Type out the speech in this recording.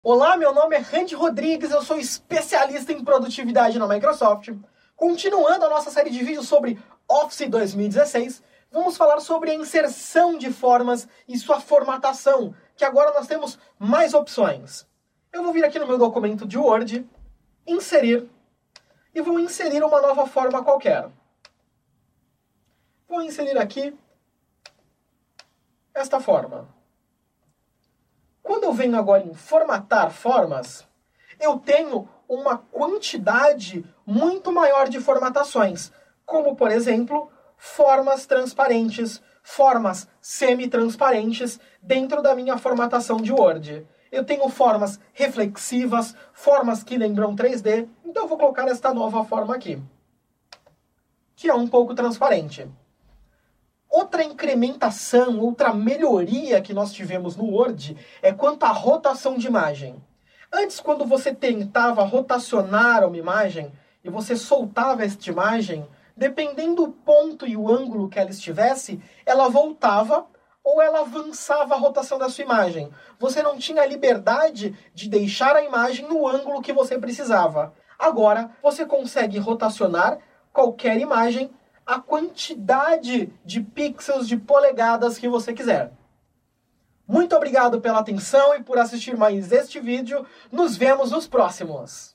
Olá, meu nome é Randy Rodrigues, eu sou especialista em produtividade na Microsoft. Continuando a nossa série de vídeos sobre Office 2016, vamos falar sobre a inserção de formas e sua formatação, que agora nós temos mais opções. Eu vou vir aqui no meu documento de Word, inserir, e vou inserir uma nova forma qualquer. Vou inserir aqui esta forma. Quando eu venho agora em formatar formas, eu tenho uma quantidade muito maior de formatações, como, por exemplo, formas transparentes, formas semi-transparentes dentro da minha formatação de Word. Eu tenho formas reflexivas, formas que lembram 3D, então eu vou colocar esta nova forma aqui, que é um pouco transparente. Outra incrementação, outra melhoria que nós tivemos no Word é quanto à rotação de imagem. Antes, quando você tentava rotacionar uma imagem e você soltava esta imagem, dependendo do ponto e o ângulo que ela estivesse, ela voltava ou ela avançava a rotação da sua imagem. Você não tinha a liberdade de deixar a imagem no ângulo que você precisava. Agora, você consegue rotacionar qualquer imagem a quantidade de pixels, de polegadas que você quiser. Muito obrigado pela atenção e por assistir mais este vídeo. Nos vemos nos próximos.